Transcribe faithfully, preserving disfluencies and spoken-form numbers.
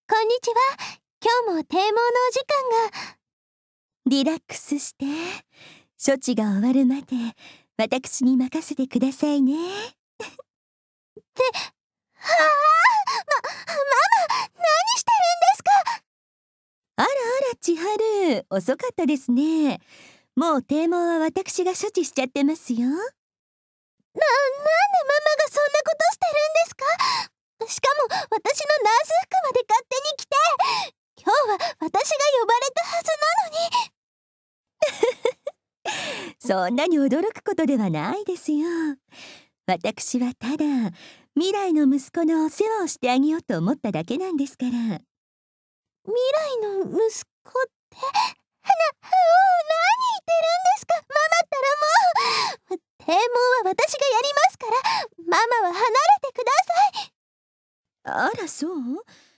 こんにちは。今日も堤防のお時間が。 リラックスして、処置が終わるまで私に任せてくださいね。って、 はあ、ま、ママ、何してるんですか？ あらあら千春、遅かったですね。もう堤防は私が処置しちゃってますよ。な、なんでママがそんなことしてるんですか？しかも私のナース服まで勝手に着て、今日は私が呼ばれたはずなのにそんなに驚くことではないですよ。私はただ未来の息子のお世話をしてあげようと思っただけなんですから。未来の息子ってな、もう何言ってるんですか？ママったらもう堤防は私がやりますから、ママは離れてください。 あらそう？